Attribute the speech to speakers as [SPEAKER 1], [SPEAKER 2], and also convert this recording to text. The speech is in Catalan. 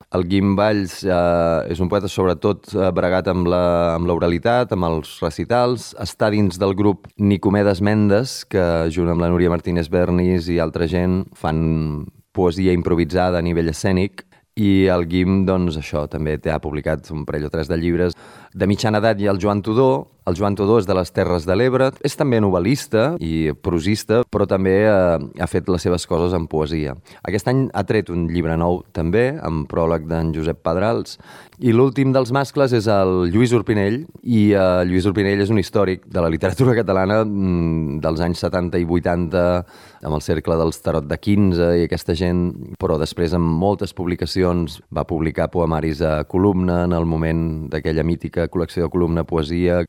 [SPEAKER 1] El Guim Valls és un poeta sobretot bregat amb l'oralitat, amb els recitals. Està dins del grup Nicomedes Mendes, que junt amb la Núria Martínez Bernis i altra gent fan poesia improvisada a nivell escènic. I el Guim, doncs, això, també ha publicat un parell o tres de llibres. De mitjana edat hi ha el Joan Tudó. El Joan Tudó és de les Terres de l'Ebre. És també novel·lista i prosista, però també ha fet les seves coses en poesia. Aquest any ha tret un llibre nou, també, amb pròleg d'en Josep Pedrals. I l'últim dels mascles és el Lluís Urpinell, i Lluís Urpinell és un històric de la literatura catalana dels anys 70 i 80, amb el Cercle dels Tarot de 15 i aquesta gent, però després amb moltes publicacions va publicar poemaris a Columna en el moment d'aquella mítica col·lecció de Columna Poesia.